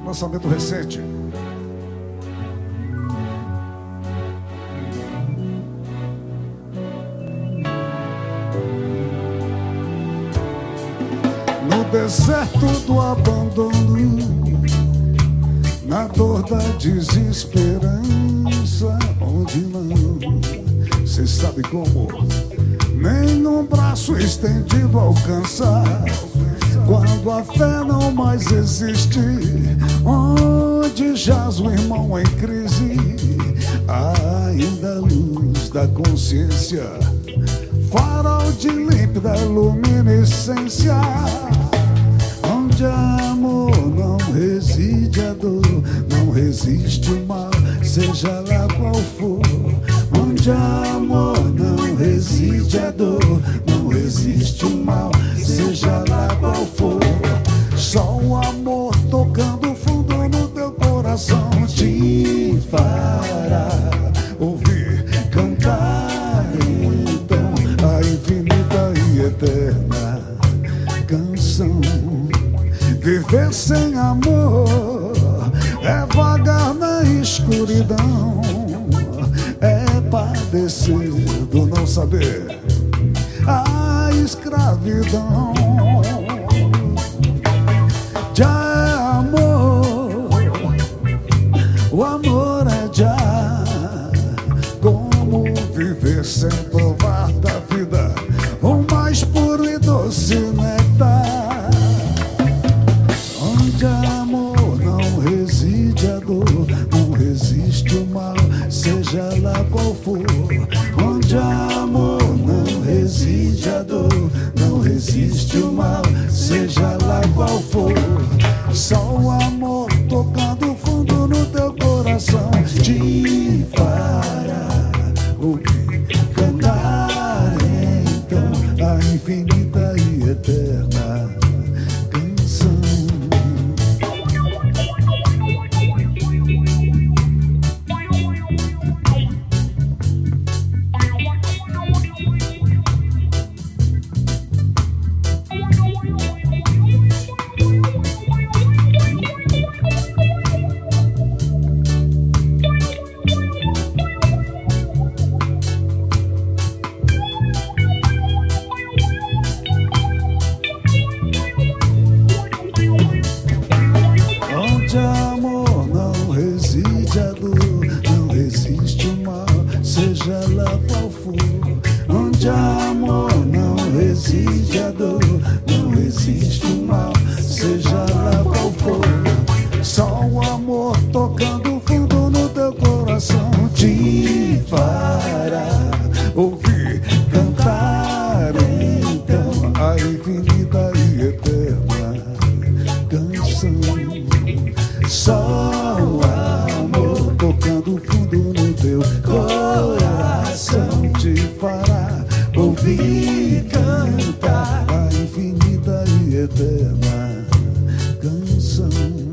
lançamento recente. No deserto do abandono, na dor da desesperança, onde não cê sabe como, nem num braço estendido alcançar. Quando a fé não mais existe, onde jaz o irmão em crise, ainda a luz da consciência, farol de límpida luminescência. Onde amor não reside a dor, não resiste o mal, seja lá qual for. Onde amor não reside a dor, não resiste o mal, seja lá qual for. Só o amor tocando fundo no teu coração te fará ouvir cantar então a infinita e eterna canção. Viver sem amor é vagar na escuridão, é padecer do não saber, a escravidão. Já é amor, o amor é já. Como viver sem provar da vida o mais puro e doce néctar? Onde amor não reside a dor, não resiste o mal, seja lá qual for. Onde amor não reside a dor, não resiste o mal, seja lá qual for. Só o amor tocando fundo no teu coração te fará ouvir cantar então a infinita e eterna canção. Onde amor não reside a dor, não resiste o mal, seja lá qual for. Onde amor não reside a dor, não resiste o mal, seja lá qual for. Só o amor tocando fundo no teu coração te fará ouvir cantar então a infinita e eterna canção. Só o amor tocando fundo no teu coração te fará ouvir cantar a infinita e eterna canção.